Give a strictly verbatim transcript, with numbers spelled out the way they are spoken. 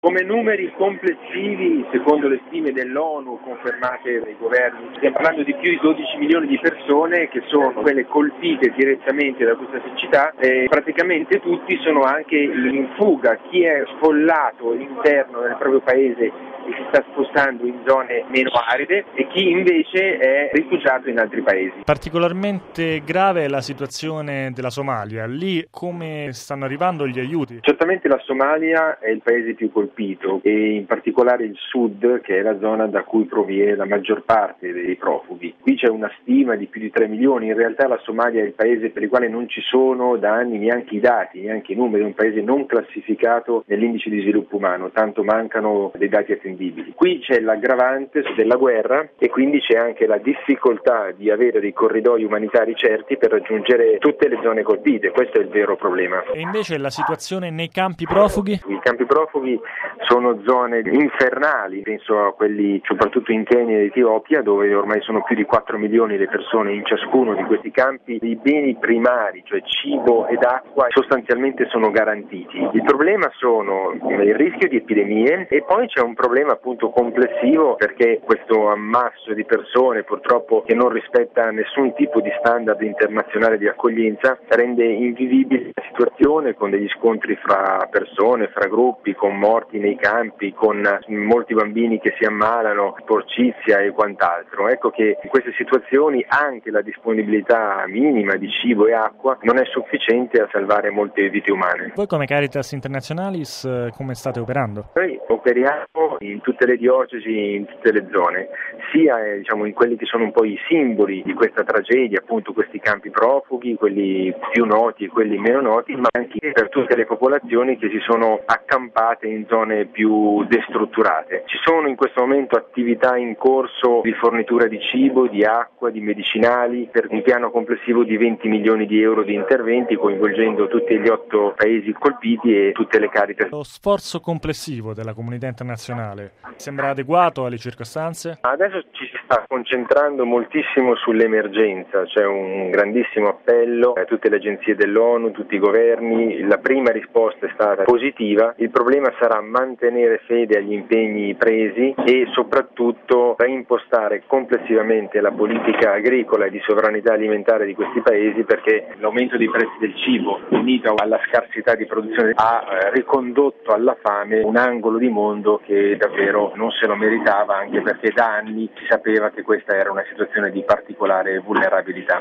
Come numeri complessivi, secondo le stime dell'ONU confermate dai governi, stiamo parlando di più di dodici milioni di persone che sono quelle colpite direttamente da questa siccità e praticamente tutti sono anche in fuga. Chi è sfollato all'interno del proprio paese e si sta spostando in zone meno aride e chi invece è rifugiato in altri paesi. Particolarmente grave è la situazione della Somalia. Lì come stanno arrivando gli aiuti? Certamente la Somalia è il paese più colpito e in particolare il sud, che è la zona da cui proviene la maggior parte dei profughi. Qui c'è una stima di più di tre milioni, in realtà la Somalia è il paese per il quale non ci sono da anni neanche i dati, neanche i numeri, è un paese non classificato nell'indice di sviluppo umano, tanto mancano dei dati attendibili. Qui c'è l'aggravante della guerra e quindi c'è anche la difficoltà di avere dei corridoi umanitari certi per raggiungere tutte le zone colpite, questo è il vero problema. E invece la situazione nei campi profughi? I campi profughi sono zone infernali, penso a quelli soprattutto in Kenya ed Etiopia, dove ormai sono più di quattro milioni le persone in ciascuno di questi campi. I beni primari, cioè cibo ed acqua, sostanzialmente sono garantiti. Il problema sono il rischio di epidemie e poi c'è un problema appunto complessivo perché questo ammasso di persone purtroppo che non rispetta nessun tipo di standard internazionale di accoglienza rende invivibile la situazione con degli scontri fra persone, fra gruppi, con morti nei campi, con molti bambini che si ammalano, porcizia e quant'altro. Ecco che in queste situazioni anche la disponibilità minima di cibo e acqua non è sufficiente a salvare molte vite umane. Voi come Caritas Internationalis come state operando? Noi operiamo in tutte le diocesi, in tutte le zone, sia eh, diciamo in quelli che sono un po' i simboli di questa tragedia, appunto questi campi profughi, quelli più noti e quelli meno noti, ma anche per tutte le popolazioni che si sono accampate in zone più destrutturate. Ci sono in questo momento attività in corso di fornitura di cibo, di acqua, di medicinali, per un piano complessivo di venti milioni di euro di interventi coinvolgendo tutti gli otto paesi colpiti e tutte le Caritas. Lo sforzo complessivo della comunità internazionale sembra adeguato alle circostanze? Adesso ci si sta concentrando moltissimo sull'emergenza, c'è un grandissimo appello a tutte le agenzie dell'ONU, tutti i governi, la prima risposta è stata positiva, il problema sarà mantenere fede agli impegni presi e soprattutto reimpostare complessivamente la politica agricola e di sovranità alimentare di questi paesi perché l'aumento dei prezzi del cibo unito alla scarsità di produzione ha ricondotto alla fame un angolo di mondo che davvero non se lo meritava, anche perché da anni si sapeva che questa era una situazione di particolare vulnerabilità.